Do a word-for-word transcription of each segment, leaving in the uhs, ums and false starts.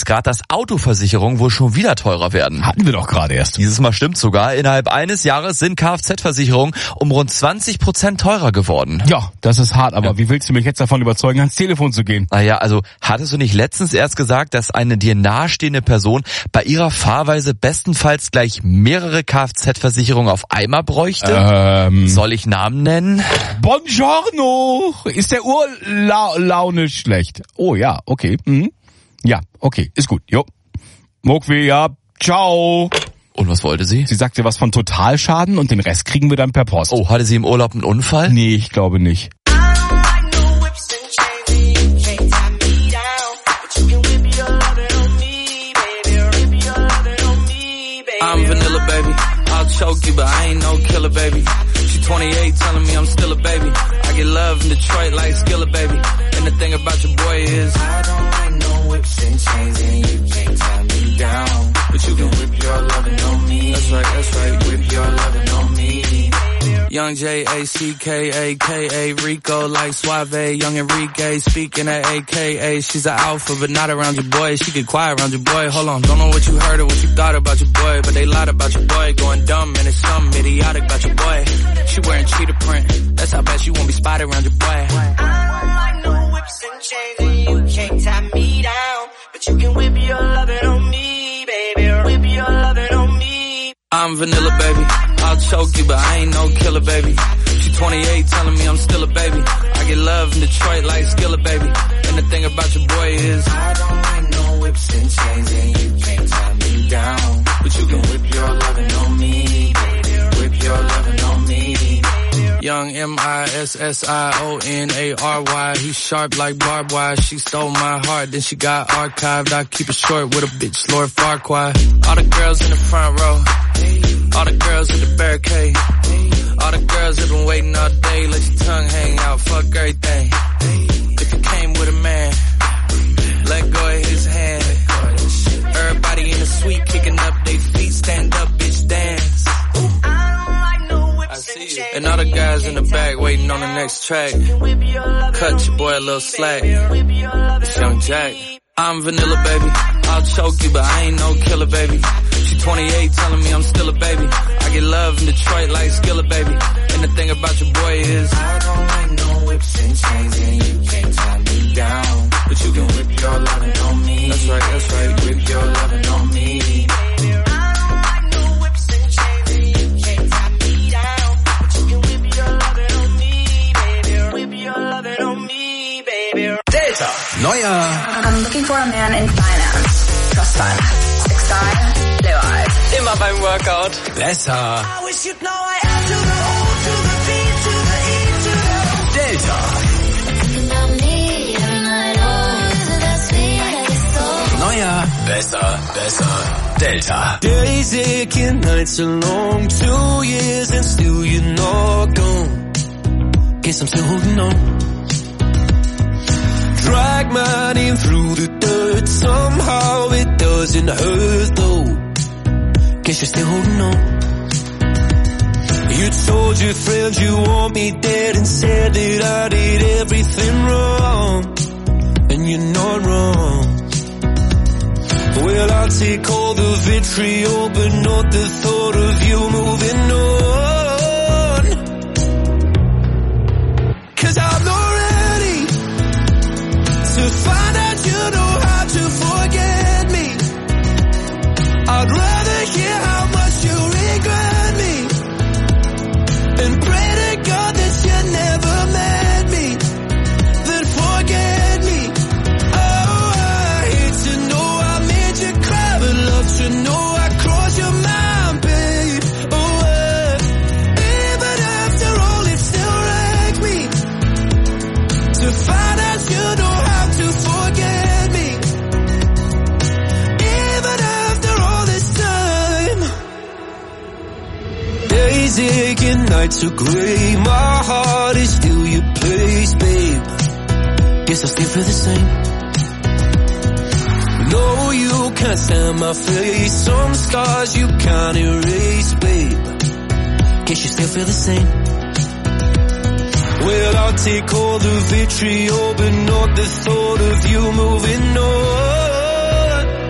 jetzt gerade, dass Autoversicherungen wohl schon wieder teurer werden. Hatten wir doch gerade erst. Dieses Mal stimmt sogar. Innerhalb eines Jahres sind Kfz-Versicherungen um rund zwanzig Prozent teurer geworden. Ja, das ist hart, aber ja. Wie willst du mich jetzt davon überzeugen, ans Telefon zu gehen? Naja, also hattest du nicht letztens erst gesagt, dass eine dir nahestehende Person bei ihrer Fahrweise bestenfalls gleich mehrere Kfz-Versicherungen auf einmal bräuchte? Ähm. Soll ich Namen nennen? Buongiorno! Ist der Urlaune schlecht? Oh ja, okay. Mhm. Ja, okay, ist gut. Jo. Mokwe, ja, ciao. Und was wollte sie? Sie sagte was von Totalschaden und den Rest kriegen wir dann per Post. Oh, hatte sie im Urlaub einen Unfall? Nee, ich glaube nicht. I'm vanilla, baby. I'll choke you, but I ain't no killer, baby. She twenty-eight, telling me I'm still a baby. I get love in Detroit like Skillet, baby. And the thing about your boy is I don't like no whips and chains, and you can't tie me down. But you can whip your lovin' on me. That's right, that's right, whip your lovin' on me. Young J A C K A K A Rico like Suave, young Enrique speaking at A K A. She's an alpha but not around your boy. She get quiet around your boy. Hold on, don't know what you heard or what you thought about your boy, but they lied about your boy. Going dumb and it's something idiotic about your boy. She wearing cheetah print. That's how bad she won't be spotted around your boy. I don't like no whips and chains, and you can't tie me down, but you can whip your lovin' on me, baby. Whip your lovin' on me. I'm vanilla, baby. I'll choke you, but I ain't no killer, baby. She twenty-eight, telling me I'm still a baby. I get love in Detroit like Skillet, baby. And the thing about your boy is I don't like no whips and chains, and you can't tie me down, but you can whip your lovin' on me, baby. Whip your lovin' on me. Young M I S S I O N A R Y. He's sharp like barbed wire. She stole my heart, then she got archived. I keep it short with a bitch, Lord Farquaad. All the girls in the front row, all the girls at the barricade, all the girls have been waiting all day. Let your tongue hang out, fuck everything. If you came with a man, let go of his hand. Everybody in the suite kicking up their feet. Stand up, bitch, dance. I see you. And all the guys in the back waiting on the next track. Cut your boy a little slack. It's Young Jack. I'm vanilla, baby. I'll choke you, but I ain't no killer, baby. She twenty-eight, telling me I'm still a baby. I get love in Detroit like Skillet, baby. And the thing about your boy is I don't like no whips and chains, and you can't tie me down, but you can whip your lovin' on me. That's right, that's right, whip your lovin' on me. Delta. Neuer. I'm looking for a man in finance. Trust fund. Sick style. Blue eyes. Immer beim Workout. Besser. I wish you'd know I am to the O, to the B, to the E, to the Delta. Neuer. Besser. Besser. Delta. Days aching, nights are long. Two years and still you're not gone. Guess I'm still holding on. Drag my name through the dirt. Somehow it doesn't hurt though. Guess you're still holding on. You told your friends you want me dead and said that I did everything wrong. And you're not wrong. Well, I'll take all the vitriol, but not the thought of you moving on. Cause I'm not ready to find out you know how to forget me. I'd rather hear how much you regret me and pray to God that you never met me, then forget me. Oh, I hate to know I made you cry, but love to know I crossed your mind, babe. Oh, uh, even after all it still wrecks me to find out you know how to forget me, even after all this time. Days aching, nights are gray. My heart is still your place, babe. Guess I still feel the same. No, you can't stand my face. Some scars you can't erase, babe. Guess you still feel the same. Well, I'll take all the vitriol, but not the thought of you moving on.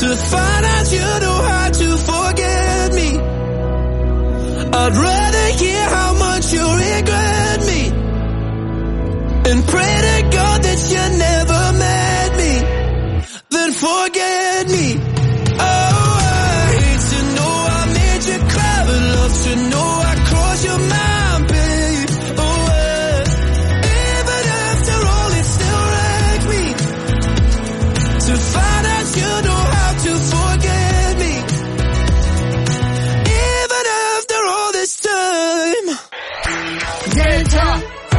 to find out you know how to forget me. I'd rather hear how much you regret me and pray to God that you never met me than forget me. Oh, I hate to know I made you cry, but love to know I crossed your mind, babe. Oh, uh, even after all, it still wrecked me to find out you know how to forget me. Even after all this time. Delta.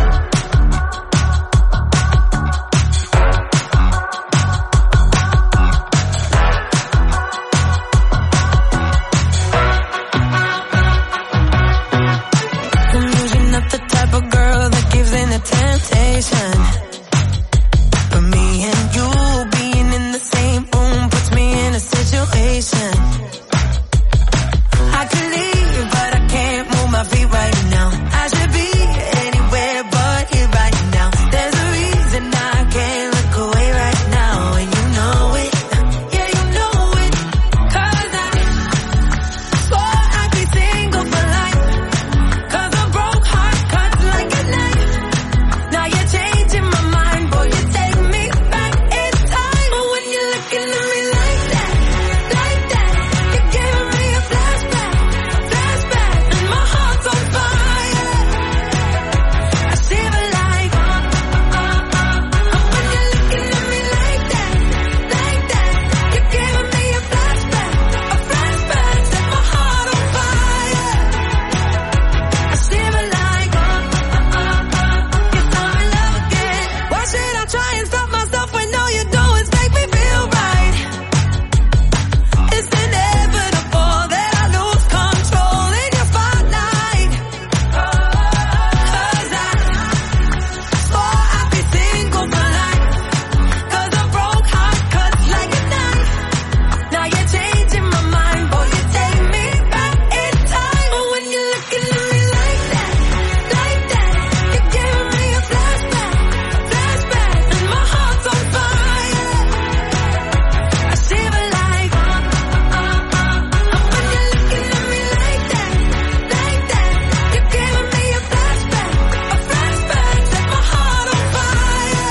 Temptation, but me and you being in the same room puts me in a situation. I could leave, but I can't move my feet right now. I should be anywhere but here right now. There's a reason I can't look away right now, and you know it. Yeah, you know it. Cause I swore I'd be single for life. Cause a broke heart cuts like a knife. Now you're changing my mind, boy, you take me back in time. But when you're looking at me like that, like that, you're giving me a flashback, flashback, and my heart's on fire. I shiver like, uh, uh, uh, uh. When you're looking at me like that, like that, you're giving me a flashback, a flashback, set my heart on fire. I shiver like, uh, uh, uh, uh. Guess I'm in love again. Why should I try and stop myself when all you do is make me feel right? It's inevitable that I lose control in your spotlight. Cause I swore I'd be single for life. Cause a broke heart cuts like a knife. Now you're changing my mind, boy, you take me back in time. But when you're looking at me like that, like that, you're giving me a flashback, flashback, and my heart's on fire. I shiver like, uh, uh, uh, uh. When you're looking at me like that, like that, you're giving me a flashback, a flashback, set my heart on fire.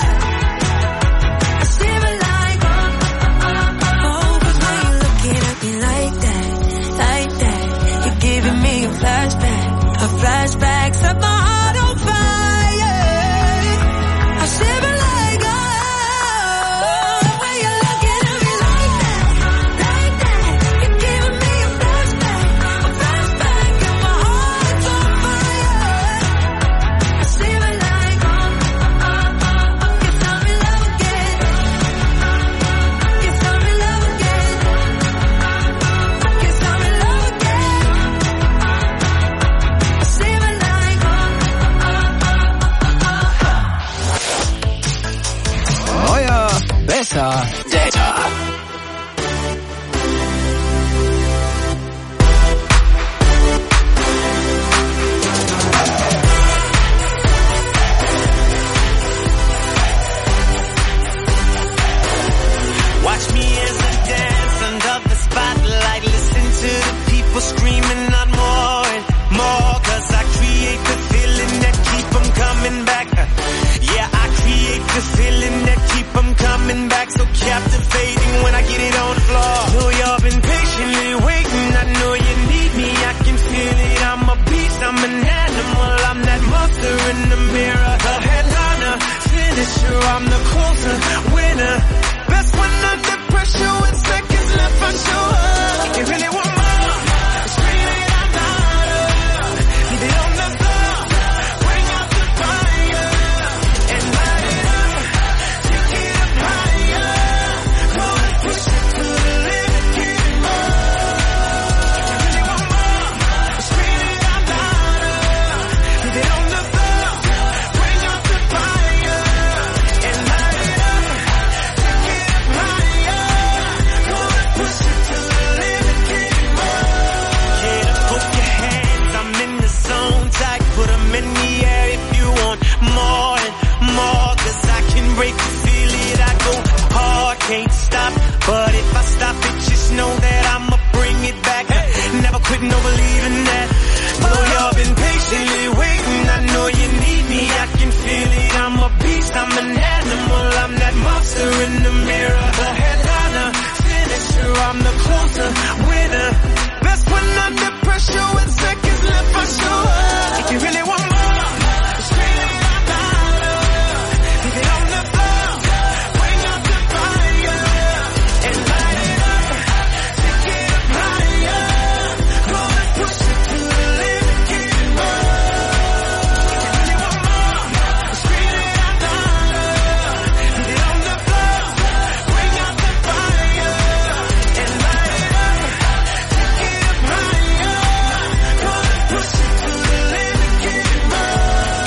I shiver like, uh, uh, uh, uh. Oh, 'cause when you're looking at me like that, like that, you're giving me a flashback, a flashback, set my heart on fire. I shiver like, oh, when you're looking at me like that, like that, you're giving me a flashback, a flashback, and my heart's on fire. I shiver like, oh, uh, uh, uh, uh. Guess I'm in love again. Guess I'm in love again. Guess I'm in love again. I shiver like, oh, uh, uh, uh, uh. Neuer, besser, Delta. Watch me as I dance under the spotlight. Listen to the people screaming out more and more. Cause I create the feeling that keep them coming back. Yeah, I create the feeling that keep them coming back. So captivating when I get it on the floor. Know y'all been patiently waiting. I know you need me. I can feel it. I'm a beast. I'm an animal. I'm that monster in the mirror. The headliner, finisher. I'm the closer, winner. Best one under pressure with seconds left for sure. You really want more? Scream it out louder. Leave it on the floor. Bring out the fire and light it up. Take it up higher. Go and push it to the limit. Get it more. You really want more? Scream it out louder. Leave it on the floor. Bring out the fire and light it up. Take it up higher. Go and push it to the limit. Get it more. Get up, hold your hands. I'm in the zone. Tight, put 'em in the air if you want more and more. Cause I can break the feel it. I go hard, can't stop. But if I stop it, just know that I'ma bring it back. Never quit, no believing that. Though y'all been patiently waiting, I know you need me, I can feel it. I'm a beast, I'm an animal, I'm that monster in the mirror. The headliner, finisher, I'm the closer, winner. Best when under pressure with seconds left for sure. If you really want more, scream it out louder. Leave it on the floor, bring out the fire and light it up. Take it up higher, gonna push it to the limit, get it more. If you really want more, scream it out louder. Leave it on the floor, bring out the fire and light it up. Take it up higher, gonna push it to the limit, get it more.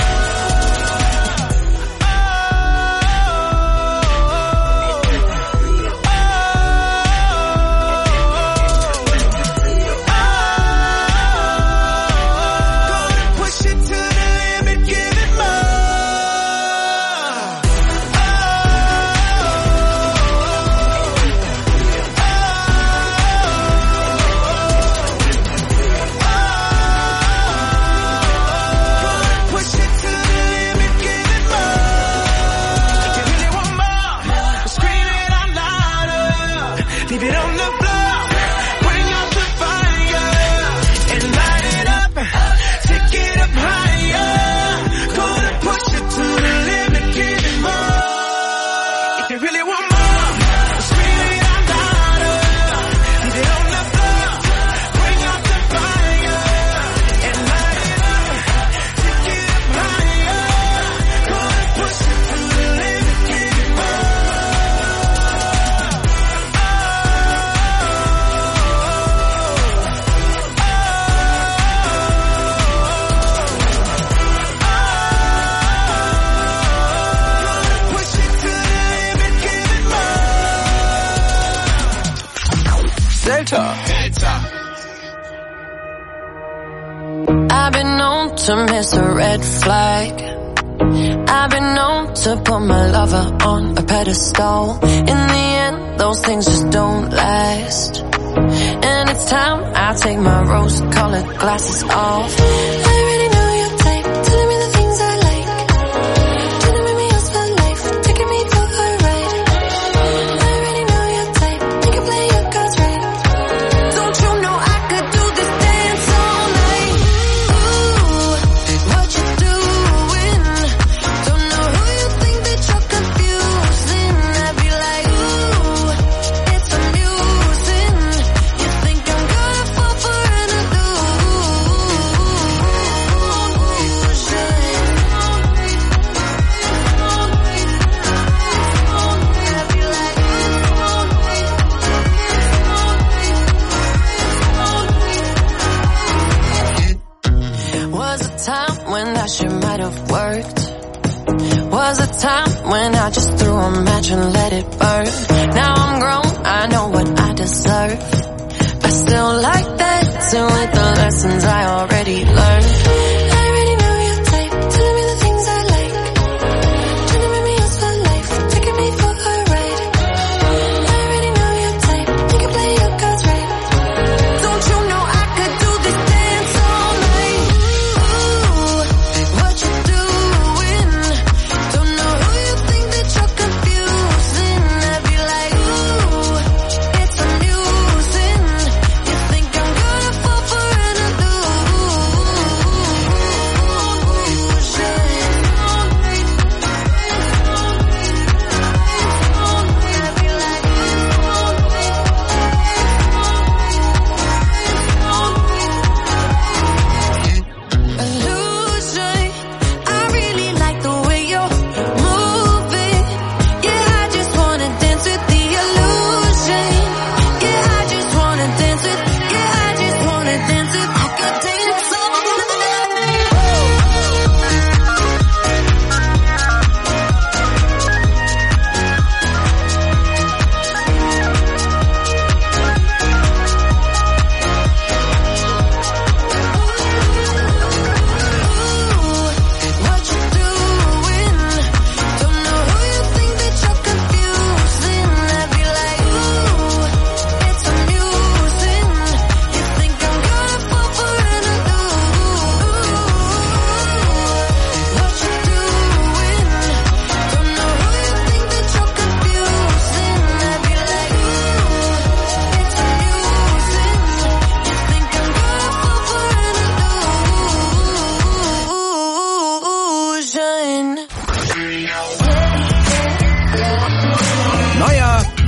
Gonna push it to the limit, give it more. Gonna push it to the limit, give it more. If you really want more, scream it out louder. Leave it on the floor, bring out the fire and light it up. Take it up higher, gonna push it to the limit, give it more. If you really want more, scream it out louder. Leave it on the floor, bring out the fire and light it up. Take it up higher, gonna push it to the limit, give it more. Push it to the limit, give it more. Delta. I've been known to miss a red flag. I've been known to put my lover on a pedestal. In the end, those things just don't last. And it's time I take my rose-colored glasses off. I already know your type, telling me the things I like. Trying to make me yours for life, taking me for a ride. I already know your type, you can play your cards right. Don't you know I could do this dance all night? Ooh, what you doing? Don't know who you think that you're confusing. I'd be like, ooh, it's amusing. You think I'm gonna fall for an illusion? Was a time when that shit might have worked. Was a time when I just threw a match and let it burn. Now I'm grown, I know what I deserve. I still like dancing with the lessons I already learned. I already know your type, telling me the things I like. Trying to make me yours for life, taking me for a ride. I already know your type, you can play your cards right. Don't you know I could do this dance all night? Ooh, what you doing? Don't know who you think that you're confusing. I'd be like, ooh, it's amusing. You think I'm gonna fall for an illusion?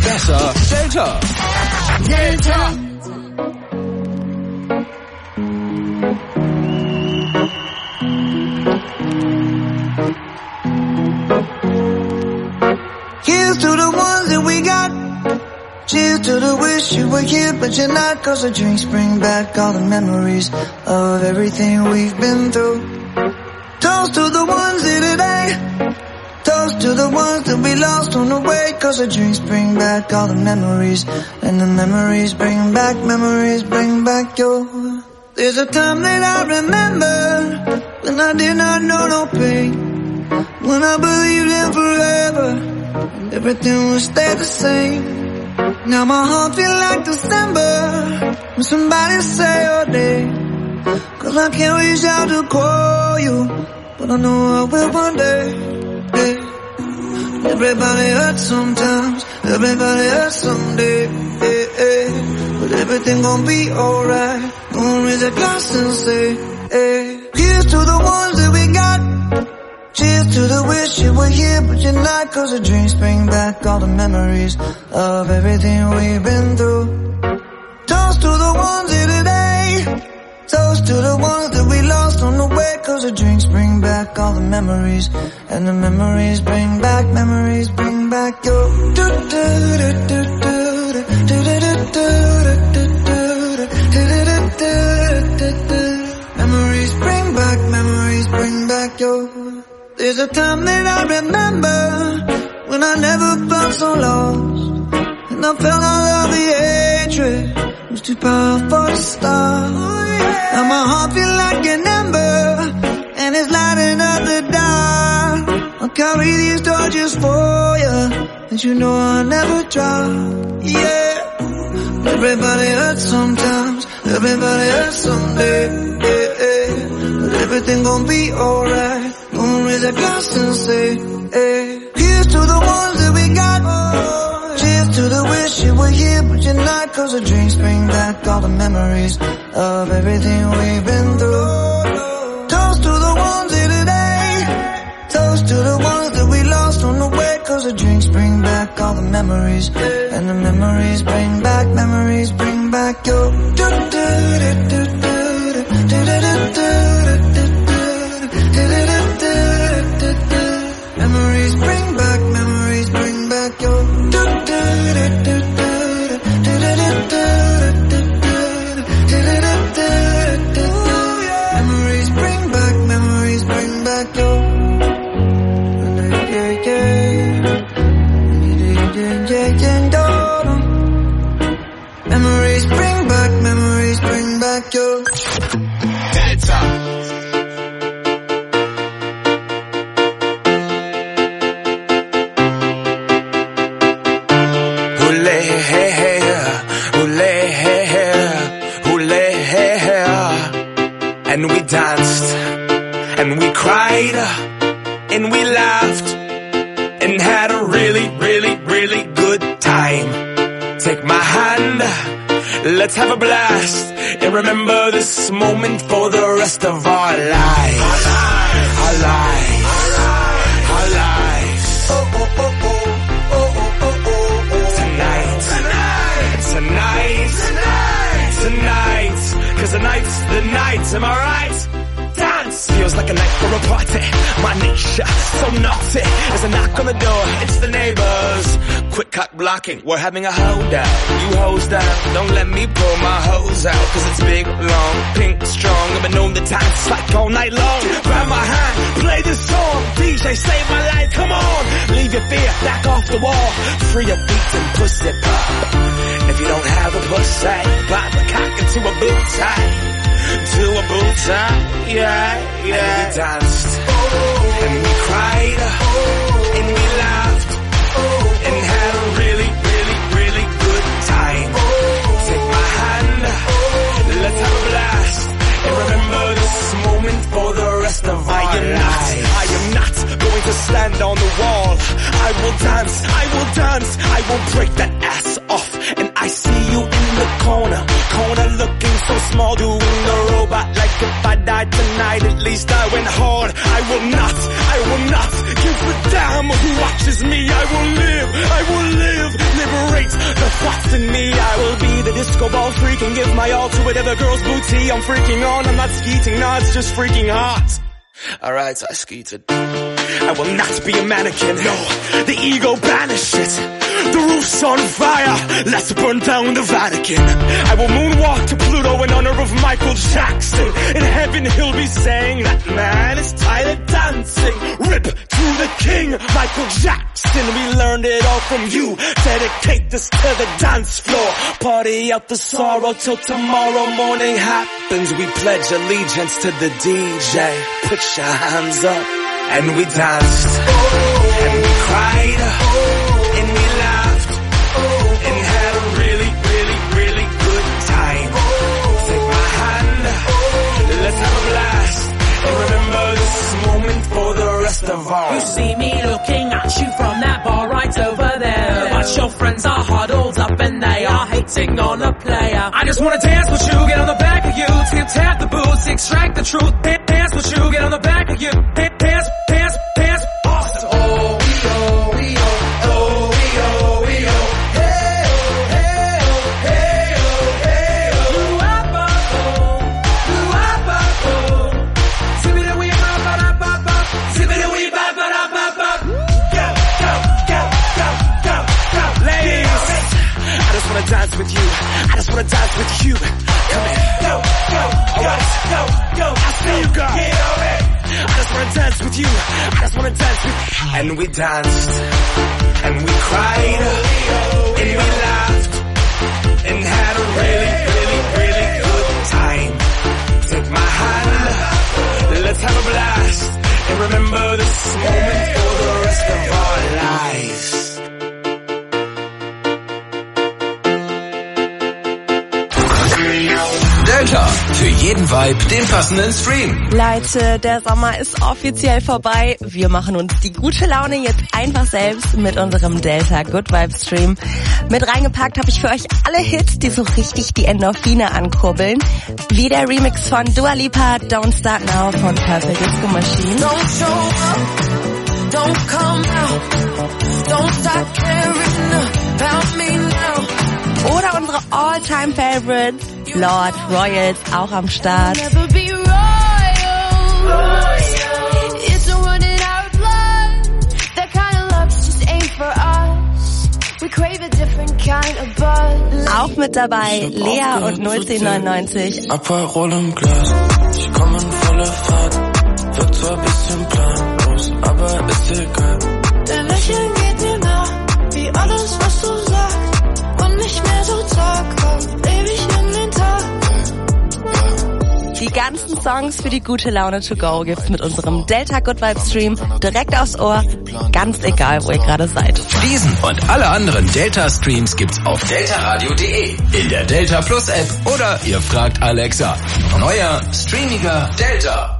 Besser Delta. Delta. Here's to the ones that we got. Cheers to the wish you were here, but you're not. Cause the drinks bring back all the memories of everything we've been through. Toast to the ones here today. Toast to the ones that we lost on the way. Cause the drinks bring back all the memories. And the memories bring back, memories bring back your... There's a time that I remember when I did not know no pain. When I believed in forever and everything would stay the same. Now my heart feel like December when somebody say your name. Cause I can't reach out to call you, but I know I will one day. Hey. Everybody hurts sometimes, everybody hurts someday. Hey, hey. But everything gon' be alright. Gonna raise a glass and say, hey. Here's to the ones that we got. Cheers to the wish you were here, but you're not. Cause the drinks bring back all the memories of everything we've been through. Toast to the ones here today. Toast to the ones that we lost on the way. Cause the drinks bring back all the memories. And the memories bring back, memories bring back your... Memories bring back, memories bring back your... There's a time that I remember when I never felt so lost. And I felt all of the hatred was too powerful to stop. Now my heart feel like an ember and it's lighting up the dark. I'll carry these torches for you and you know I'll never drop. Yeah. Everybody hurts sometimes, everybody hurts someday. Yeah, yeah. But everything gon' be alright. Gonna raise a glass and say, hey. Here's to the ones that we got. Cheers to the wish you were here, but you're not. Cause the drinks bring back all the memories of everything we've been through. Toast to the ones here today. Toast to the ones that we lost on the way. Cause the drinks bring back all the memories. And the memories bring back, memories bring back your... Memories bring back, memories bring back your... Memories bring back, memories bring back your... Memories bring back, memories bring back your... Delta. And we danced, and we cried, and we laughed, and had a really, really, really good time. Take my hand, let's have a blast, and remember this moment for the rest of our lives. Our lives, our lives. Oh, oh, oh, oh, oh, oh, oh, oh. Tonight, tonight, tonight, tonight, tonight. Cause tonight's the night, am I right? Dance feels like a night for a party. My niche, so naughty. There's a knock on the door, it's the neighbors. Quick cut blocking, we're having a holdout. You hose down, don't let me pull my hose out. Cause it's big, long, pink, strong. I've been known to dance like all night long. Grab my hand, play this song. D J, save my life, come on. Leave your fear, back off the wall. Free your beats and pussy pop. If you don't have a pussy, pop a cock into a boot tie. To a boot tie, yeah, yeah. And we danced, oh, and we cried, oh, and we laughed, oh, and had a really, really, really good time. Oh, take my hand, oh, let's have a blast, and remember this moment for the rest of our I am lives. Not, I am not going to stand on the wall. I will dance, I will dance, I will break that ass off, and I see you in the corner, corner looking so small, doing the robot like if I died tonight, at least I went hard. I will not, I will not give a damn who watches me. I will live, I will live, liberate disco ball freak and give my all to whatever girl's booty I'm freaking on. I'm not skeeting, nah, it's just freaking hot. Alright, I skeeted. I will not be a mannequin, no. The ego banish it. The roof's on fire, let's burn down the Vatican. I will moonwalk to Pluto in honor of Michael Jackson. In heaven he'll be saying, that man is tired of dancing. Rip to the king, Michael Jackson. We learned it all from you. Dedicate this to the dance floor. Party out the sorrow till tomorrow morning happens. We pledge allegiance to the D J. Put your hands up. And we danced, oh, and we cried, oh, and we laughed, oh, and had a really, really, really good time. Oh, take my hand, oh, let's have a blast, and remember this moment for the rest of our. You see me looking at you from that bar right over there, but your friends are huddled up and they are hating on a player. I just wanna dance with you, get on the back of you, tip tap the boots, extract the truth. Dance with you, get on the back of you, dance, dance, dance, awesome. Oh, we oh, we oh, oh, we oh, we oh, hey oh, hey oh, hey oh, hey oh. Luapa oh, luapa oh. Zippity wee ba ba da ba ba, zippity wee ba ba da ba ba. Go, go, go, go, go, go, ladies. I just wanna dance with you. I just wanna dance with you. Come here. Go, go, alright, go, go. I see you, girl. Get on it. I just wanna dance with you. I just wanna dance with you. And we danced, and we cried, and we laughed, and had a really, really, really good time. Take my hand, let's have a blast, and remember this moment for the rest of our lives. Delta, für jeden Vibe den passenden Stream. Leute, der Sommer ist offiziell vorbei. Wir machen uns die gute Laune jetzt einfach selbst mit unserem Delta Good Vibe Stream. Mit reingepackt habe ich für euch alle Hits, die so richtig die Endorphine ankurbeln. Wie der Remix von Dua Lipa, Don't Start Now von Purple Disco Machine. Don't show up, don't come out, don't start caring about me now. Oder unsere All-Time-Favorites, Lord, Royals, auch am Start. Never be royal. Royal. It's a running out of blood. That kind of love just ain't for us. We crave a different kind of buzz. Auch mit dabei Lea und null zehn neunundneunzig. Aperol im Glas, ich komm in voller Fahrt. Wird zwar ein bisschen planlos, aber ist egal. Dein Lächeln geht mir nach, wie alles, was du sagst. Und nicht mehr so zaghaft, ewig in den Tag. Die ganzen Songs für die gute Laune to go gibt's mit unserem Delta Good Vibe Stream direkt aufs Ohr, ganz egal, wo ihr gerade seid. Diesen und alle anderen Delta Streams gibt's auf delta radio punkt de, in der Delta Plus App oder ihr fragt Alexa. Neuer, streamiger Delta.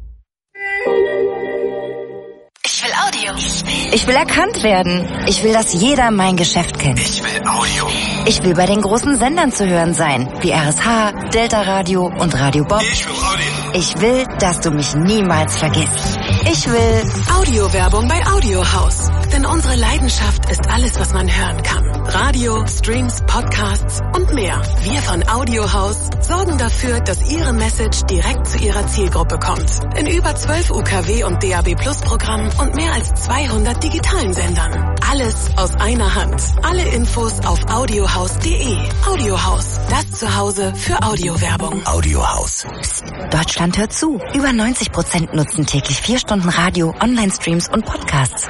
Ich will Audio. Ich will erkannt werden. Ich will, dass jeder mein Geschäft kennt. Ich will Audio. Ich will bei den großen Sendern zu hören sein, wie R S H, Delta Radio und Radio Bob. Ich will Audio. Ich will, dass du mich niemals vergisst. Ich will Audiowerbung bei Audiohaus. Denn unsere Leidenschaft ist alles, was man hören kann. Radio, Streams, Podcasts und mehr. Wir von Audiohaus sorgen dafür, dass Ihre Message direkt zu Ihrer Zielgruppe kommt. In über zwölf U K W und D A B Plus Programmen und mehr als zweihundert digitalen Sendern. Alles aus einer Hand. Alle Infos auf audiohaus punkt de. Audiohaus, das Zuhause für Audiowerbung. Audiohaus. Psst, Deutschland hört zu. Über neunzig Prozent nutzen täglich vier Stunden Radio, Online-Streams und Podcasts.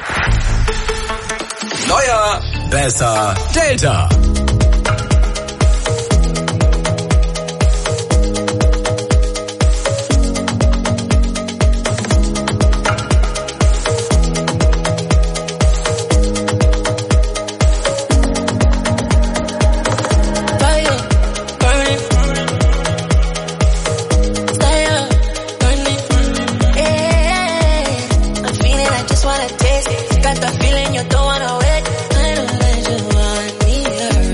Neuer, besser, Delta. Got the feeling you don't wanna wait. I know that you want me.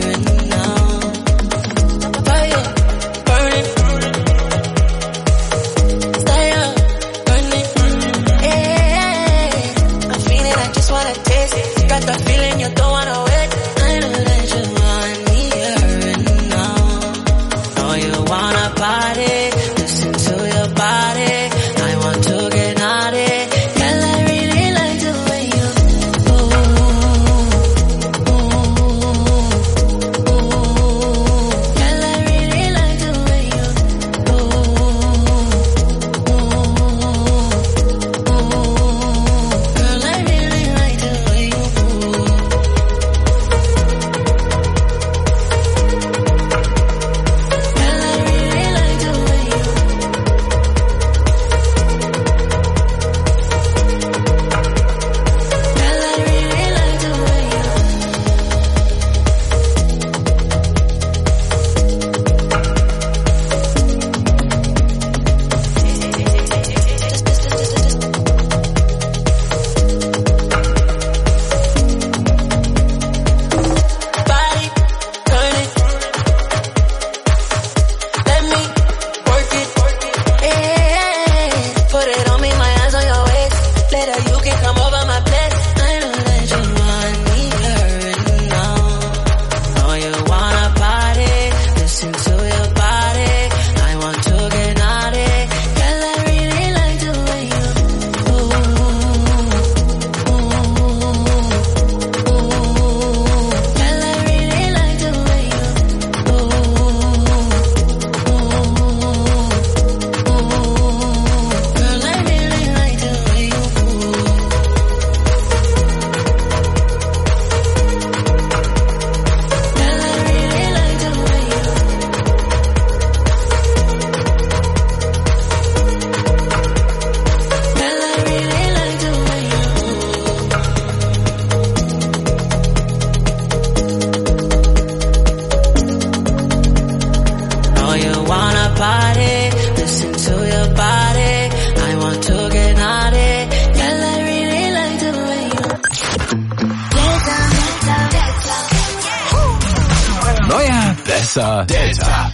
Neuer, besser, Delta.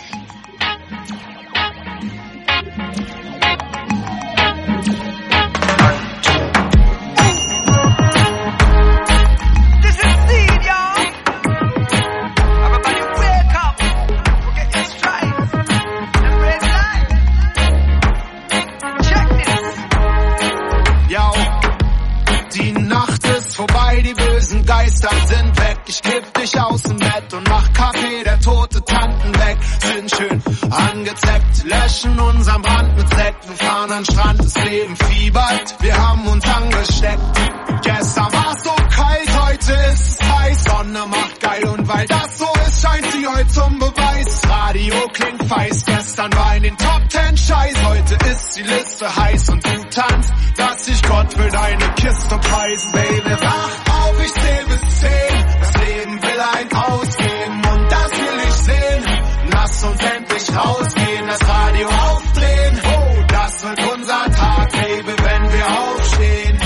Geister sind weg, ich kipp dich aus dem Bett und mach Kaffee, der tote Tanten weg, sind schön angezeckt, löschen unseren Brand mit Sekt, wir fahren an den Strand, das Leben fiebert, wir haben uns angesteckt. Gestern war's so kalt, heute ist es heiß, Sonne macht geil und weil das so ist, scheint sie heute zum Beweis. Radio klingt feist, gestern war in den Top Ten Scheiß, heute ist die Liste heiß und du tanzt, dass sich Gott für deine Kiste preist, Baby, wach auf, ich zähl bis zehn, das Leben will ein ausgeben und das will ich sehen, lass uns endlich rausgehen, das Radio aufdrehen, oh, das wird unser Tag, Baby, wenn wir aufstehen.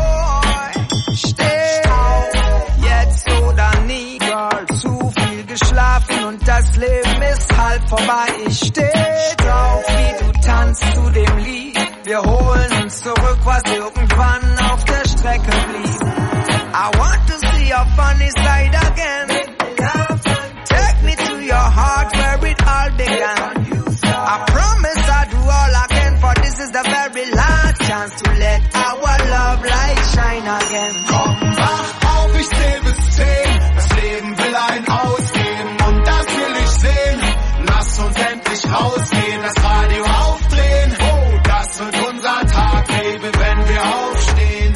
Steh auf, jetzt oder nie, Girl, zu viel geschlafen und das Leben ist halb vorbei, ich steh drauf, wie du tanzt zu dem Lied, wir holen uns zurück, was irgendwann auf der Strecke blieb. I want to see your funny side again. Take me to your heart where it all began. I promise I'll do all I can, for this is the very last chance to let our love light shine again. Komm, wach auf, ich zähl bis zehn. Das Leben will ein ausgeben und das will ich sehen. Lass uns endlich rausgehen, das Radio aufdrehen. Oh, das wird unser Tag, Baby, wenn wir aufstehen.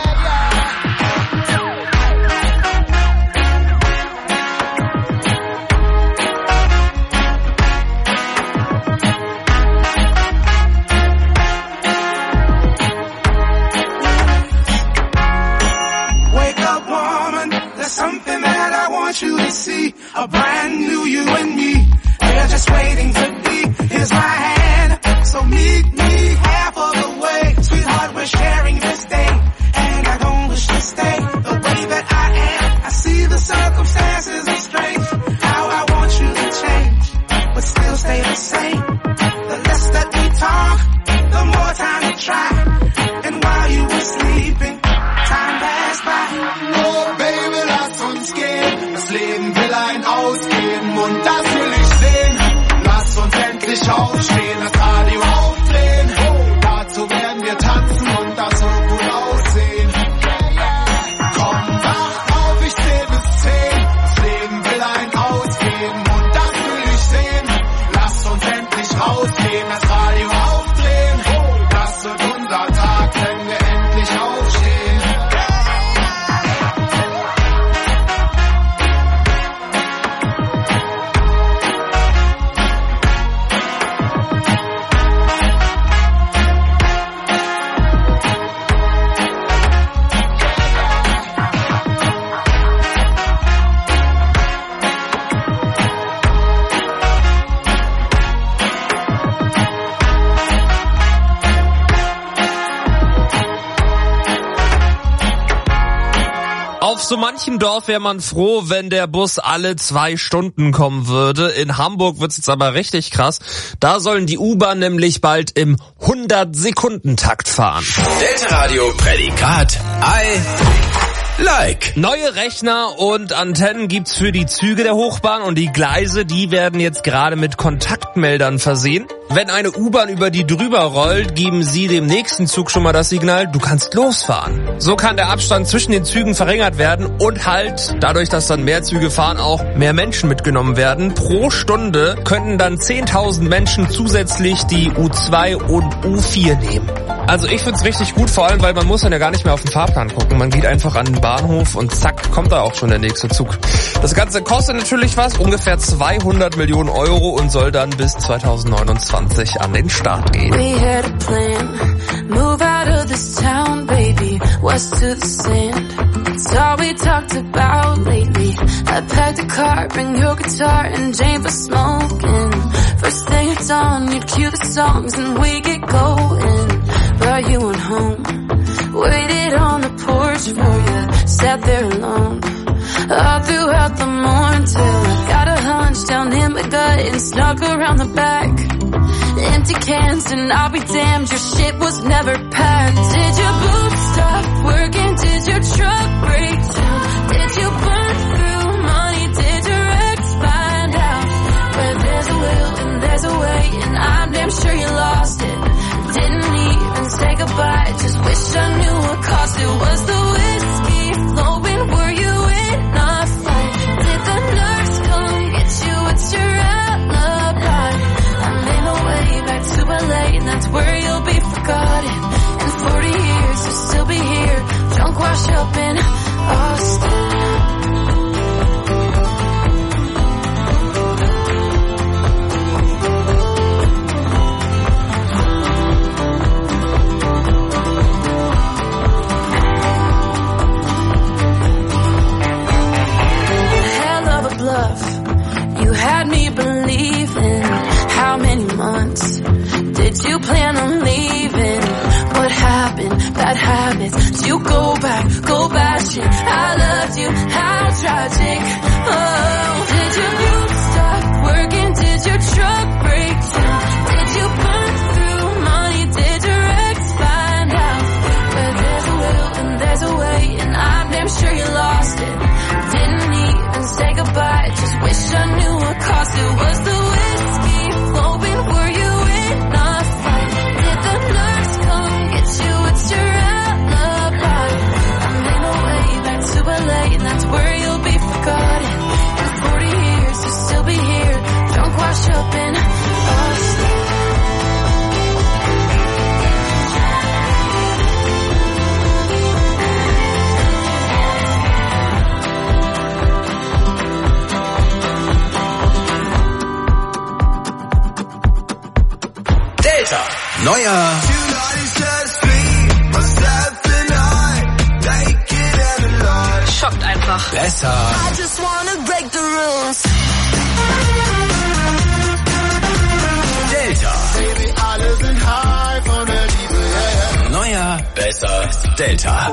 Something that I want you to see, a brand new you and me. We're just waiting to be. Here's my hand, so meet me half of the way. Sweetheart, we're sharing this day, and I don't wish to stay the way that I am. I see the circumstances are strange, how I want you to change, but still stay the same. The less that we talk, the more time we try, and while you were sleeping, time passed by. Oh, Baby, lass uns gehen. Das Leben will ein ausgeben und das will ich sehen. Lass uns endlich aufstehen, das Radio aufdrehen. Oh, dazu werden wir tanzen und das wird gut aussehen. Komm, wach auf, ich zähl bis zehn. Das Leben will ein ausgeben und das will ich sehen. Lass uns endlich rausgehen, das Radio aufdrehen. Oh, das wird unser Tag, wenn wir endlich aufstehen. Auf so manchem Dorf wäre man froh, wenn der Bus alle zwei Stunden kommen würde. In Hamburg wird's jetzt aber richtig krass. Da sollen die U-Bahn nämlich bald im hundert-Sekunden-Takt fahren. Delta Radio Prädikat I like. Neue Rechner und Antennen gibt's für die Züge der Hochbahn und die Gleise, die werden jetzt gerade mit Kontaktmeldern versehen. Wenn eine U-Bahn über die drüber rollt, geben sie dem nächsten Zug schon mal das Signal, du kannst losfahren. So kann der Abstand zwischen den Zügen verringert werden und halt, dadurch, dass dann mehr Züge fahren, auch mehr Menschen mitgenommen werden. Pro Stunde könnten dann zehntausend Menschen zusätzlich die U zwei und U vier nehmen. Also ich find's richtig gut, vor allem, weil man muss dann ja gar nicht mehr auf den Fahrplan gucken. Man geht einfach an den Bahnhof und zack, kommt da auch schon der nächste Zug. Das Ganze kostet natürlich was, ungefähr zweihundert Millionen Euro und soll dann bis zweitausendneunundzwanzig an den Start gehen. We had a plan, move out of this town, baby, west to the sand. It's all we talked about lately. I packed a car, bring your guitar and Jane for smoking. First thing at dawn, you'd cue the songs and we get going. Brought you on home, waited on the porch for you, sat there alone all throughout the morning till I got getting stuck around the back. Empty cans and I'll be damned, your shit was never packed. Did your boots stop working? Did your truck break down? Did you burn through money? Did your ex find out? Where there's a will and there's a way, and I'm damn sure you lost it. Didn't even say goodbye, just wish I knew what cost it. Was the whiskey flowing? Were you in a fight? Did the nurse come get you? What's your alibi? I made my way back to L A, and that's where you'll be forgotten. In forty years you'll still be here, drunk, washed up in Austin. You had me believing. How many months did you plan on leaving? What happened? Bad habits. Did you go back, go bashing? I loved you, how tragic. Oh, did your boots stop working? Did your truck break down? Did you burn through money? Did your ex find out? Where there's a will and there's a way, and I'm damn sure you lost it. Didn't even say goodbye, just wish I knew what cost it. Was the whiskey flowing? Were you in a fight? Did the nurse come get you? What's your alibi? I made my way back to L A, and that's where you'll be forgotten. In forty years you'll still be here, drunk, washed up in Austin. Delta. Neuer. Schockt einfach. Besser. I just wanna break the rules. Delta. Baby, alle sind high von der Liebe, yeah, yeah. Neuer, besser, Delta.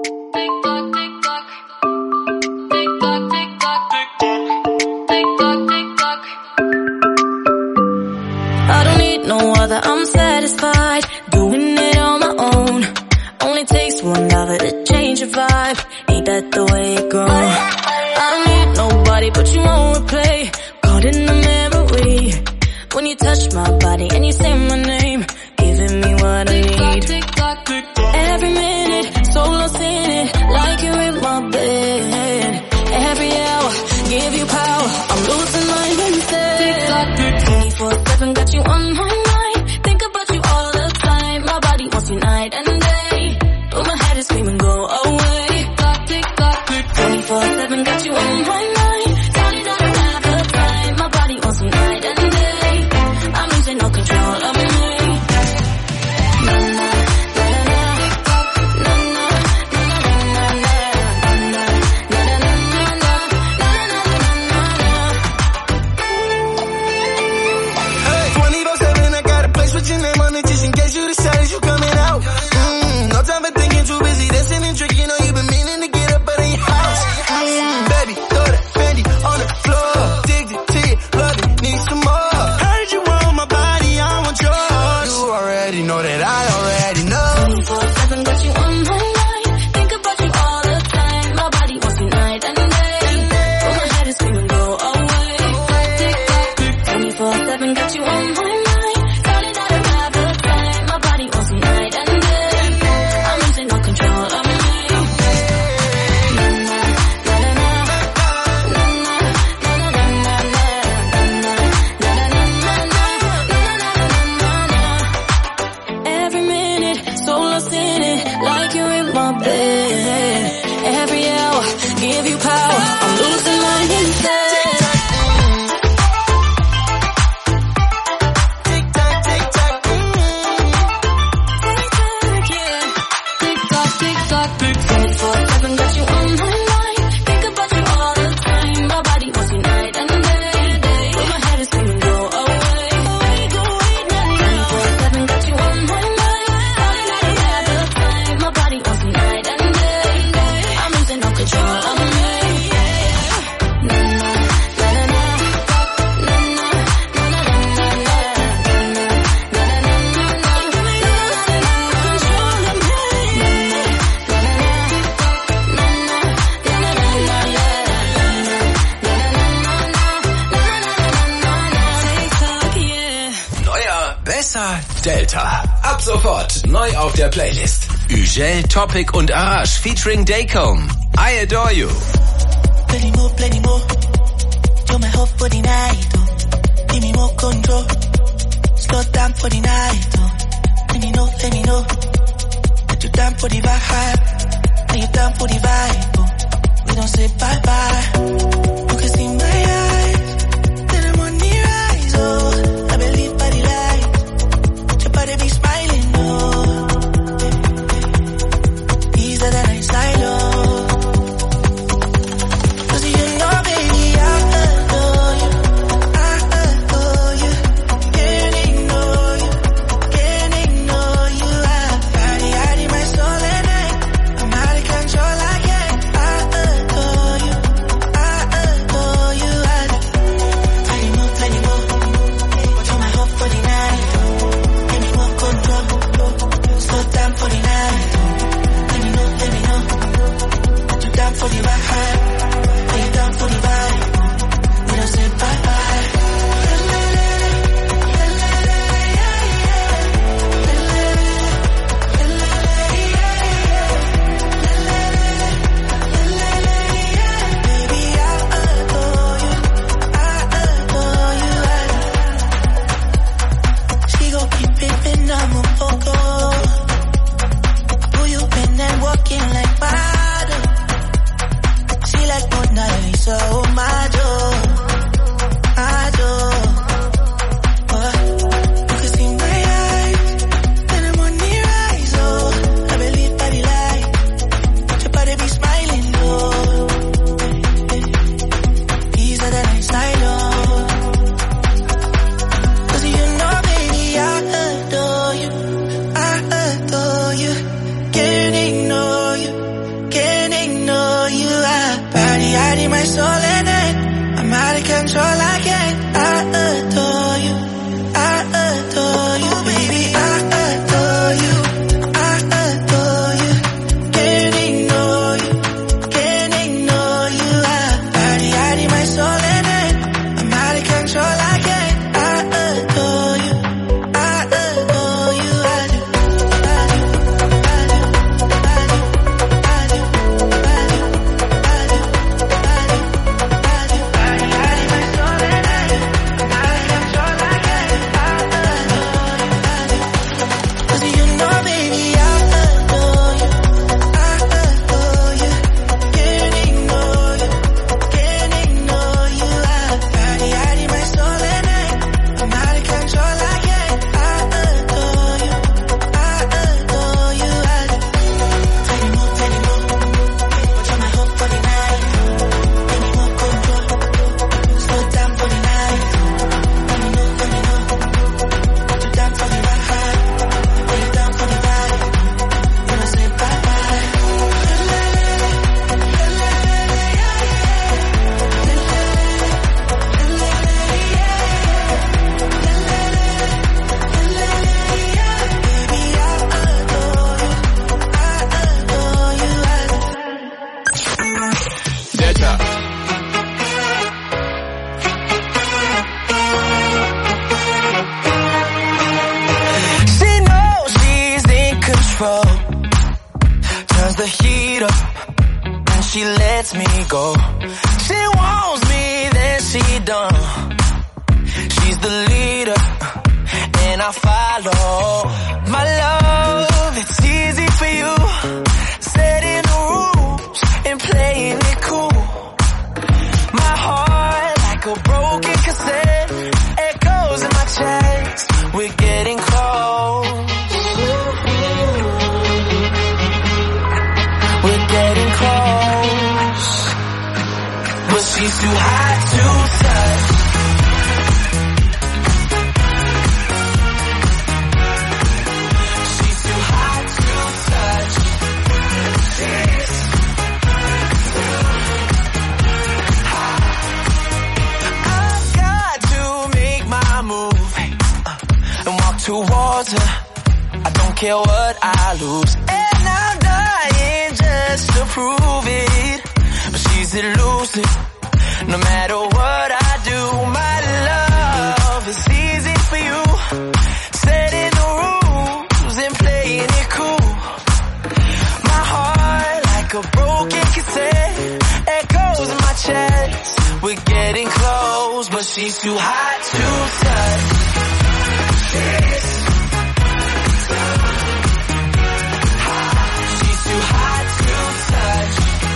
I don't need no other, I'm satisfied doing it on my own. Only takes one lover to change your vibe. Ain't that the way it goes? I don't need nobody but you won't replay. Caught in the memory when you touch my body and you say my name, giving me what I need. Every minute, so lost in it, like you're in my bed. Every hour, give you power, I'm losing my instead. twenty-four seven, got you on my mind. Think about you all the time. My body wants you night and day, but my head is screaming, go away. twenty-four seven, got you on my mind. Sorry that I don't have the time. My body wants you night and day. I'm losing no control of me. Na na na na na na na na na na na na na na na na na. Besser Delta. Ab sofort neu auf der Playlist. Ugel, Topic und Arash featuring Daycomb. I Adore You. Plenty more, plenty more. You're my hope for the night, oh. Give me more control. Slow down for the night, oh. Let me know, let me know. That you're down for the vibe. Are you down for the vibe, oh. We don't say bye-bye. You can see my eyes. Then I'm on the rise, oh. I believe by the light. Your body be smiling, oh. These are the nights I love. Say getting close, but she's too hot to touch. She's too hot to touch.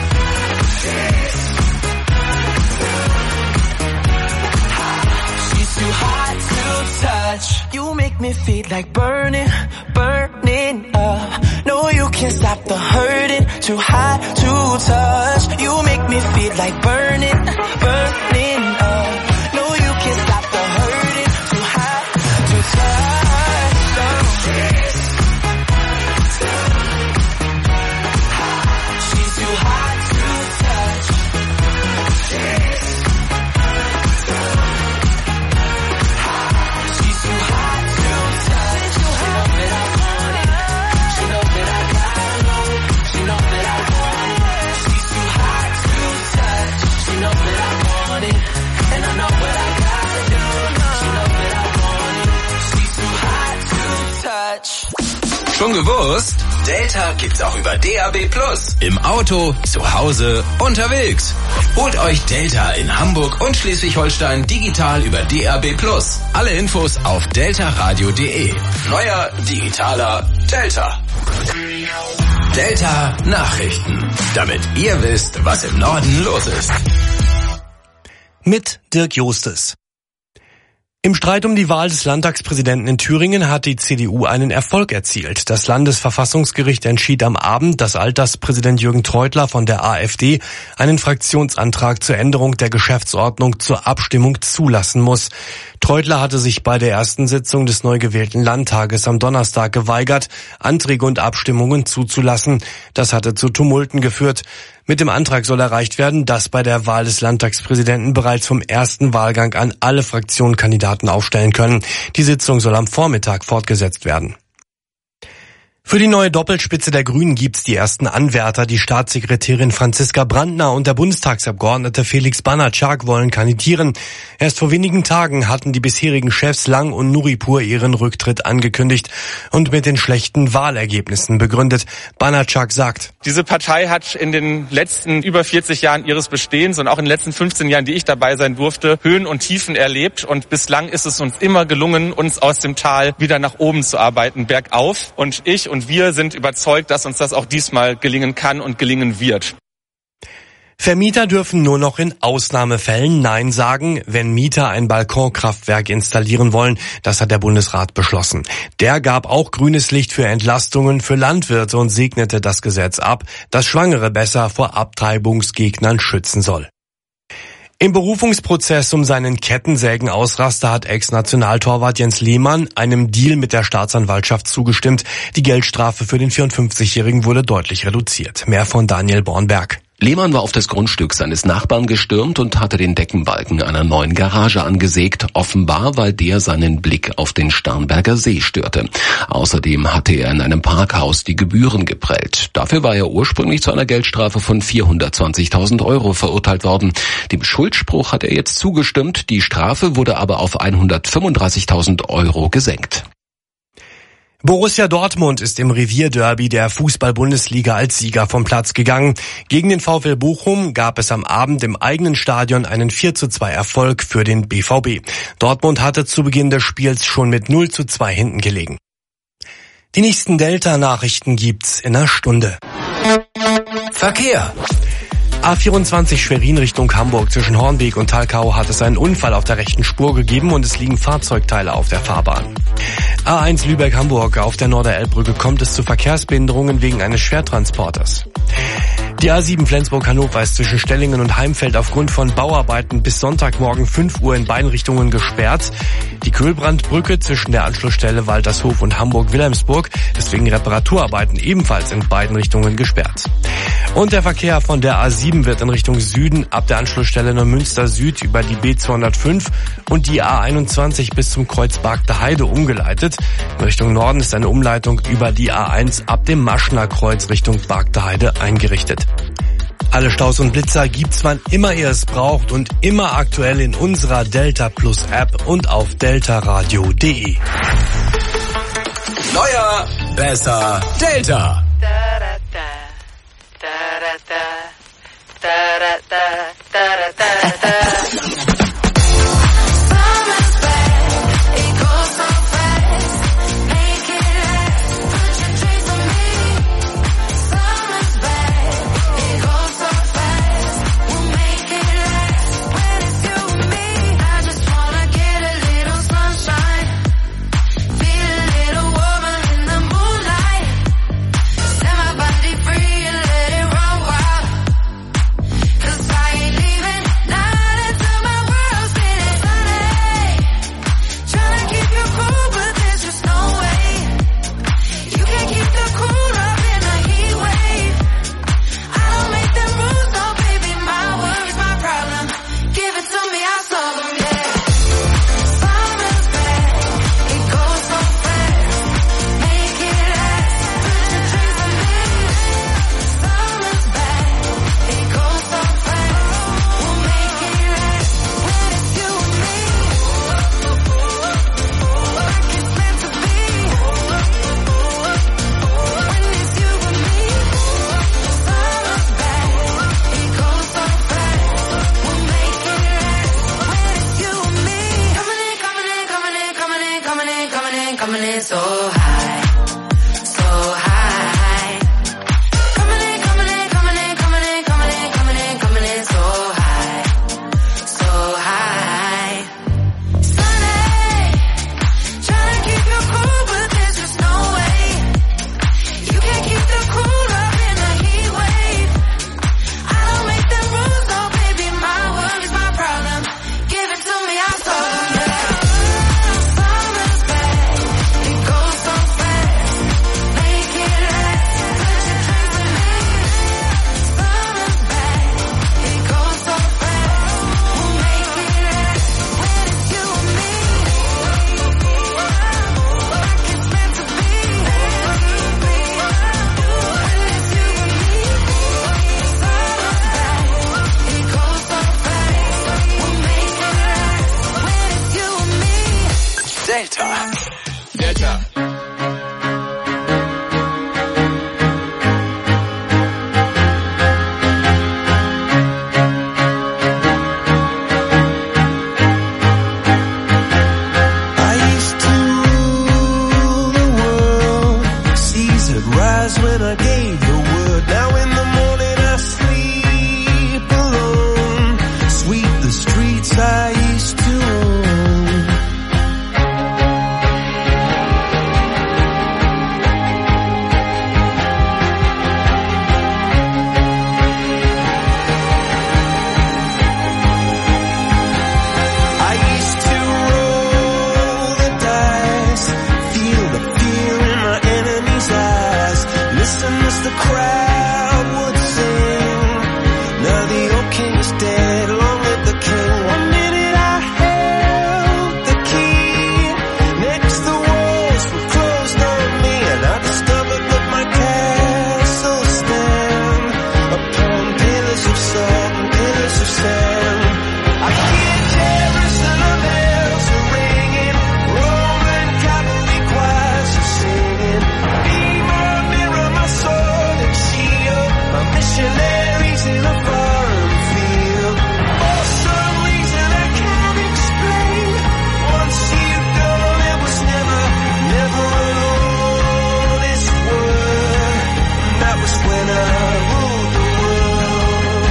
She's too hot to touch. You make me feel like burning, burning up. No, you can't stop the hurting. Too hot to touch. You make me feel like burning, burning up. No, you can't stop the hurting. Too hot to touch. No. She's too hot to touch. She's too hot to touch. She knows that I want it. She knows that I gotta know. She knows that I want it. She's too hot to touch. She knows that I want it. And I know what I gotta do. She knows that I want it. She's too hot to touch. Schon gewusst? Delta gibt's auch über D A B Plus. Im Auto, zu Hause, unterwegs. Holt euch Delta in Hamburg und Schleswig-Holstein digital über D A B Plus. Alle Infos auf delta radio punkt de. Neuer, digitaler Delta. Delta Nachrichten. Damit ihr wisst, was im Norden los ist. Mit Dirk Justes. Im Streit um die Wahl des Landtagspräsidenten in Thüringen hat die C D U einen Erfolg erzielt. Das Landesverfassungsgericht entschied am Abend, dass Alterspräsident Jürgen Treutler von der AfD einen Fraktionsantrag zur Änderung der Geschäftsordnung zur Abstimmung zulassen muss. Treutler hatte sich bei der ersten Sitzung des neu gewählten Landtages am Donnerstag geweigert, Anträge und Abstimmungen zuzulassen. Das hatte zu Tumulten geführt. Mit dem Antrag soll erreicht werden, dass bei der Wahl des Landtagspräsidenten bereits vom ersten Wahlgang an alle Fraktionen Kandidaten aufstellen können. Die Sitzung soll am Vormittag fortgesetzt werden. Für die neue Doppelspitze der Grünen gibt's die ersten Anwärter. Die Staatssekretärin Franziska Brandner und der Bundestagsabgeordnete Felix Banatschak wollen kandidieren. Erst vor wenigen Tagen hatten die bisherigen Chefs Lang und Nuripur ihren Rücktritt angekündigt und mit den schlechten Wahlergebnissen begründet. Banatschak sagt: Diese Partei hat in den letzten über vierzig Jahren ihres Bestehens und auch in den letzten fünfzehn Jahren, die ich dabei sein durfte, Höhen und Tiefen erlebt. Und bislang ist es uns immer gelungen, uns aus dem Tal wieder nach oben zu arbeiten, bergauf. Und ich und wir sind überzeugt, dass uns das auch diesmal gelingen kann und gelingen wird. Vermieter dürfen nur noch in Ausnahmefällen Nein sagen, wenn Mieter ein Balkonkraftwerk installieren wollen. Das hat der Bundesrat beschlossen. Der gab auch grünes Licht für Entlastungen für Landwirte und segnete das Gesetz ab, das Schwangere besser vor Abtreibungsgegnern schützen soll. Im Berufungsprozess um seinen Kettensägen-Ausraster hat Ex-Nationaltorwart Jens Lehmann einem Deal mit der Staatsanwaltschaft zugestimmt. Die Geldstrafe für den vierundfünfzigjährigen wurde deutlich reduziert. Mehr von Daniel Bornberg. Lehmann war auf das Grundstück seines Nachbarn gestürmt und hatte den Deckenbalken einer neuen Garage angesägt, offenbar weil der seinen Blick auf den Starnberger See störte. Außerdem hatte er in einem Parkhaus die Gebühren geprellt. Dafür war er ursprünglich zu einer Geldstrafe von vierhundertzwanzigtausend Euro verurteilt worden. Dem Schuldspruch hat er jetzt zugestimmt, die Strafe wurde aber auf hundertfünfunddreißigtausend Euro gesenkt. Borussia Dortmund ist im Revierderby der Fußball-Bundesliga als Sieger vom Platz gegangen. Gegen den VfL Bochum gab es am Abend im eigenen Stadion einen vier zu zwei Erfolg für den B V B. Dortmund hatte zu Beginn des Spiels schon mit null zu zwei hinten gelegen. Die nächsten Delta-Nachrichten gibt's in einer Stunde. Verkehr. A vierundzwanzig Schwerin Richtung Hamburg zwischen Hornbeek und Talkau hat es einen Unfall auf der rechten Spur gegeben und es liegen Fahrzeugteile auf der Fahrbahn. A eins Lübeck-Hamburg auf der Norderelbbrücke kommt es zu Verkehrsbehinderungen wegen eines Schwertransporters. Die A sieben Flensburg-Hannover ist zwischen Stellingen und Heimfeld aufgrund von Bauarbeiten bis Sonntagmorgen fünf Uhr in beiden Richtungen gesperrt. Die Köhlbrandbrücke zwischen der Anschlussstelle Waltershof und Hamburg-Wilhelmsburg ist wegen Reparaturarbeiten ebenfalls in beiden Richtungen gesperrt. Und der Verkehr von der A sieben wird in Richtung Süden ab der Anschlussstelle Neumünster Süd über die B zweihundertfünf und die A einundzwanzig bis zum Kreuz Bargter Heide umgeleitet. In Richtung Norden ist eine Umleitung über die A eins ab dem Maschner Kreuz Richtung Bargter Heide eingerichtet. Alle Staus und Blitzer gibt's, wann immer ihr es braucht und immer aktuell in unserer Delta Plus App und auf delta radio punkt de. Neuer, besser, Delta. Da da da da da da da da da. coming in so high, so high. Coming in, coming in, coming in, coming in, coming in, coming in, coming in so high, so high. Sunny, trying to keep you cool, but there's just no way. You can't keep the cool up in a heat wave. I don't make the rules, oh baby, my world is my problem. Give it to me, I'm so yeah. Summer's back, it goes so fast. Make it last, put your drinks in me. Summer's back, it goes so fast. We'll make it last when it's you and me. Like it's meant to be. When it's you and me. Summer's back, it goes so fast. We'll make it last when it's you and me. Delta. Delta. I used to rule the world. Seas would rise when I gave the word. Now in the morning I sleep alone. Sweep the streets I used to own. I used to roll the dice, feel the fear in my enemy's eyes. Listen as the crowd would sing. Now the old king is dead, long live the king. One minute I held the key, next the walls were closed on me, and I discovered that my castle stand upon pillars of salt and pillars of sand. I hear Jerusalem bells are ringing, Roman cavalry choirs are singing. Be my mirror, my sword and shield, my missionaries in a foreign field. For some reason I can't explain, once you've gone it was never, never an honest word. And that was when I ruled the world.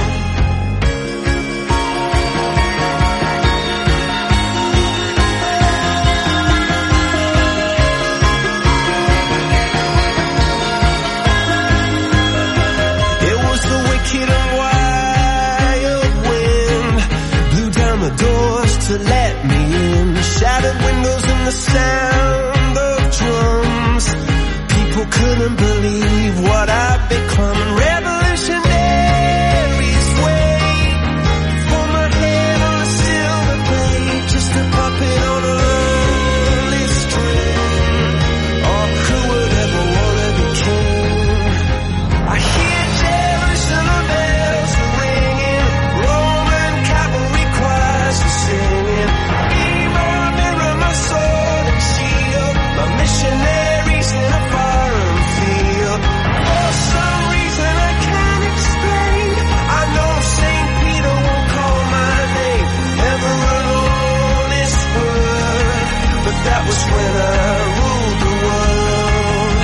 It was the wicked and wild wind, blew down the doors to let me in. Shattered windows and the sound of drums. People couldn't believe what I'd become. Revolutionaries wait for my head on a silver plate, just a puppet on a lonely string. Oh, who would ever wanna be king? I hear Jerusalem bells are ringing, Roman cavalry choirs are singing. Be my mirror, my sword and shield, my missionaries in a foreign field. For some reason I can't explain, I know Saint Peter won't call my name, never an honest word, but that was when I ruled the world.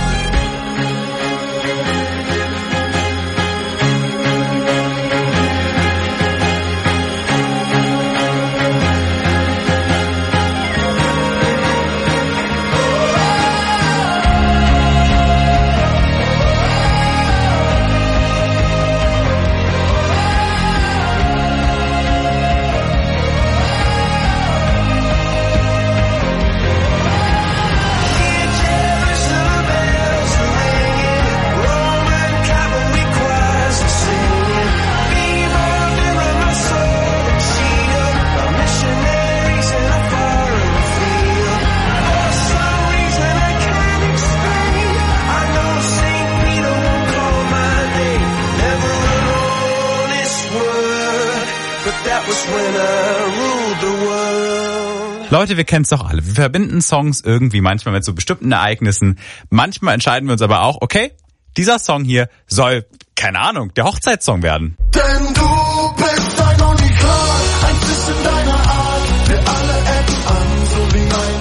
Jerusalem bells are ringing, Roman cavalry choirs are singing. Be my mirror, my sword and shield, my missionaries in a foreign field. For some reason I can't explain, I know Saint Peter won't call my name, never an honest word, but that was when I ruled the world. Leute, wir kennen es doch alle. Wir verbinden Songs irgendwie manchmal mit so bestimmten Ereignissen. Manchmal entscheiden wir uns aber auch, okay, dieser Song hier soll, keine Ahnung, der Hochzeitssong werden. Denn du bist ein Unikat, ein Cis in deiner Art, wir alle ecken an, so wie ein Delta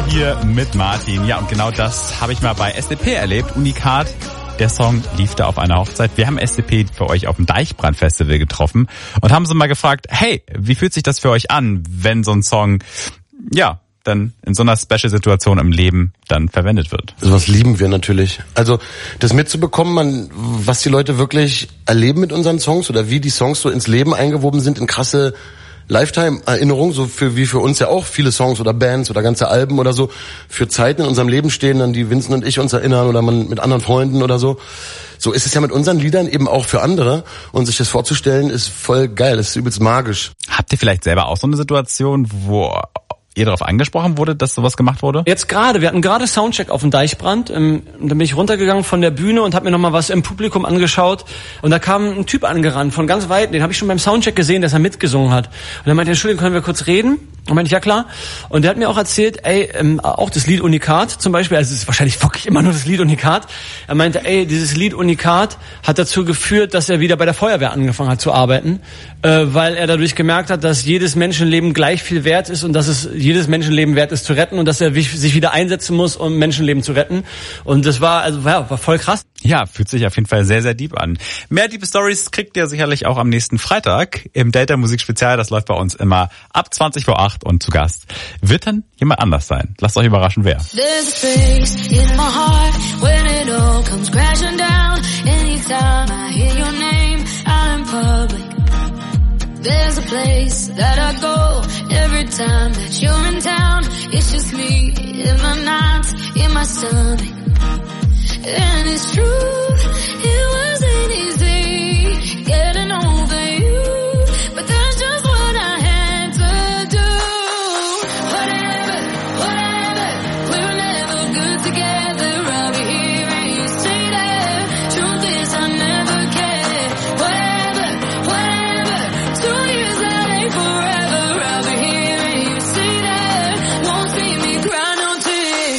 hier mit Martin. Ja, und genau das habe ich mal bei S D P erlebt. Unikat. Der Song lief da auf einer Hochzeit. Wir haben S D P für euch auf dem Deichbrand-Festival getroffen und haben sie mal gefragt, hey, wie fühlt sich das für euch an, wenn so ein Song, ja, dann in so einer Special-Situation im Leben dann verwendet wird? Sowas lieben wir natürlich. Also das mitzubekommen, man, was die Leute wirklich erleben mit unseren Songs oder wie die Songs so ins Leben eingewoben sind, in krasse Lifetime-Erinnerung, so für wie für uns ja auch viele Songs oder Bands oder ganze Alben oder so für Zeiten in unserem Leben stehen, an die Vincent und ich uns erinnern oder man mit anderen Freunden oder so. So ist es ja mit unseren Liedern eben auch für andere und sich das vorzustellen ist voll geil, das ist übelst magisch. Habt ihr vielleicht selber auch so eine Situation, wo ihr darauf angesprochen wurde, dass sowas gemacht wurde? Jetzt gerade, wir hatten gerade Soundcheck auf dem Deichbrand. Ähm, dann bin ich runtergegangen von der Bühne und habe mir nochmal was im Publikum angeschaut. Und da kam ein Typ angerannt von ganz weit. Den habe ich schon beim Soundcheck gesehen, dass er mitgesungen hat. Und er meinte, Entschuldigung, können wir kurz reden? Und meinte ich, ja klar. Und der hat mir auch erzählt, ey, ähm, auch das Lied Unikat zum Beispiel, also es ist wahrscheinlich wirklich immer nur das Lied Unikat. Er meinte, ey, dieses Lied Unikat hat dazu geführt, dass er wieder bei der Feuerwehr angefangen hat zu arbeiten, äh, weil er dadurch gemerkt hat, dass jedes Menschenleben gleich viel wert ist und dass es jedes Menschenleben wert ist zu retten und dass er sich wieder einsetzen muss, um Menschenleben zu retten. Und das war, also ja, war voll krass. Ja, fühlt sich auf jeden Fall sehr, sehr deep an. Mehr Deep Stories kriegt ihr sicherlich auch am nächsten Freitag im Delta Musik Spezial. Das läuft bei uns immer ab zwanzig vor acht und zu Gast wird dann jemand anders sein. Lasst euch überraschen, wer. There's a place in my heart when it all comes crashing down. Anytime I hear your name out in public. There's a place that I go every time that you're in town. It's just me in my nights, in my stomach. And it's true, it wasn't easy getting over you, but that's just what I had to do. Whatever, whatever, we were never good together. I'll be here and you stay there. Truth is I never cared. Whatever, whatever, two years that ain't forever. I'll be here and you stay there. Won't see me cry no tears.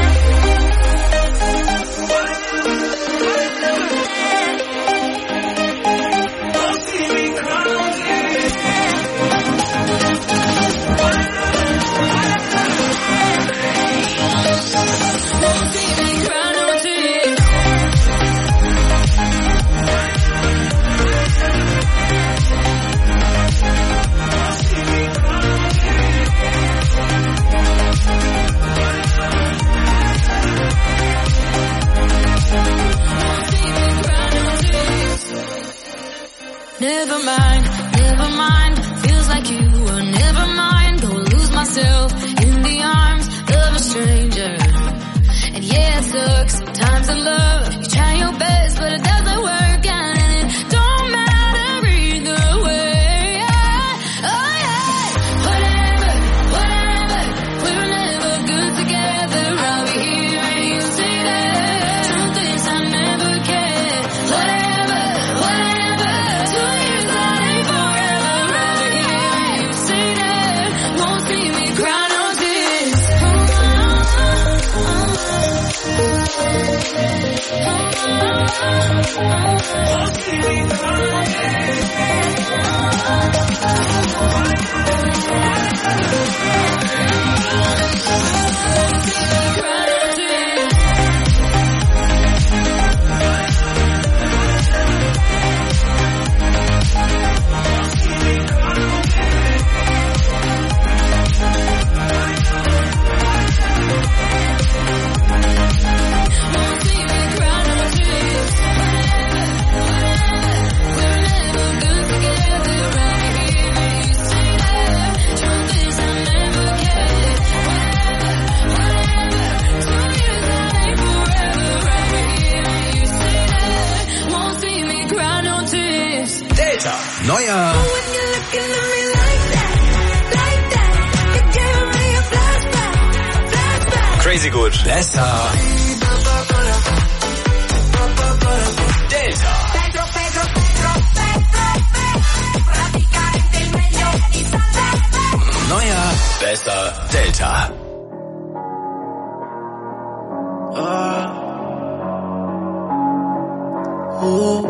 Never mind, never mind, feels like you were never mind. Go lose myself in the arms of a stranger. And yeah, it sucks sometimes in love. You try your best, but it doesn't work out, and it don't matter either way. Oh yeah, whatever, whatever, we were never good together. I'll be here and you stay there. Truth is I never cared. Whatever, whatever, two years that ain't forever. I'll be here and you stay there. Won't see me cry no tears. Won't see me cry. Neuer Crazy gut. Besser. Delta. Neuer Besser Delta. Oh.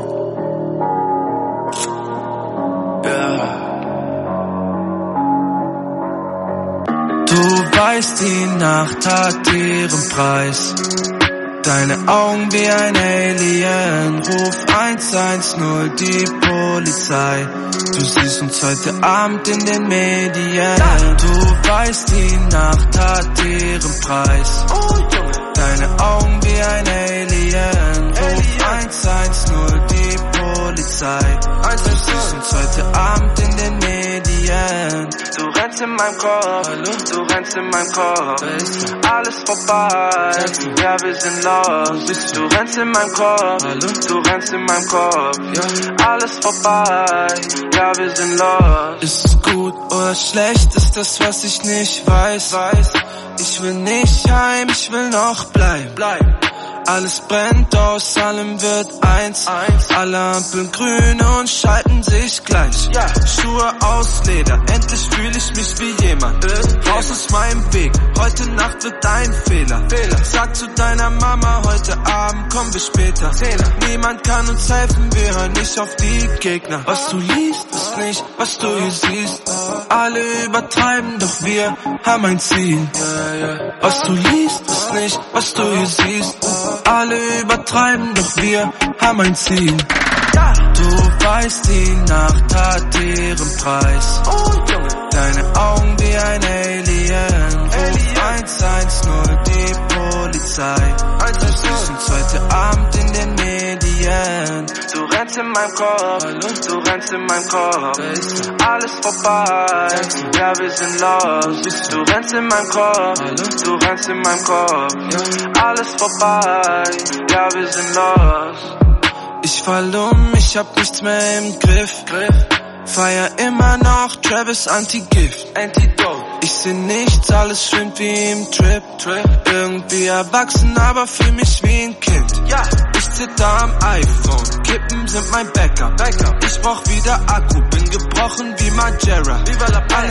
Yeah. Du weißt, die Nacht hat ihren Preis. Deine Augen wie ein Alien. Ruf eins eins null, die Polizei. Du siehst uns heute Abend in den Medien. Du weißt, die Nacht hat ihren Preis. Deine Augen wie ein Alien. Ruf eins eins null, die Polizei. Du siehst uns heute Abend in den Medien. Du rennst in meinem Kopf, du rennst in meinem Kopf. Alles vorbei, ja wir sind lost. Du rennst in meinem Kopf, du rennst in meinem Kopf. Alles vorbei, ja wir sind lost. Ist es gut oder schlecht, ist das was ich nicht weiß. Ich will nicht heim, ich will noch bleiben. Alles brennt, aus allem wird eins. Alle Ampeln grün und schalten sich gleich. Schuhe aus Leder, endlich fühle ich mich wie jemand. Raus aus meinem Weg, heute Nacht wird dein Fehler. Sag zu deiner Mama, heute Abend kommen wir später. Niemand kann uns helfen, wir hören nicht auf die Gegner. Was du liest, ist nicht, was du hier siehst. Alle übertreiben, doch wir haben ein Ziel. Was du liest, ist nicht, was du hier siehst. Alle übertreiben, doch wir haben ein Ziel. Du weißt, die Nacht hat ihren Preis. Deine Augen wie ein Alien. Ruf eins eins null, die Polizei. Du siehst uns heute Abend in den Medien. Du rennst in meinem Kopf, du rennst in meinem Kopf. Alles vorbei, ja wir sind lost. Du rennst in meinem Kopf, du rennst in meinem Kopf. Alles vorbei, ja wir sind lost. Ich fall um, ich hab nichts mehr im Griff. Feier immer noch Travis Anti-Gift. Ich seh nichts, alles schwimmt wie im Trip. Irgendwie erwachsen, aber fühl mich wie ein Kind. Ich zitter am iPhone, Kippen sind mein Backup. Ich brauch wieder Akku, bin gebrochen wie Majera.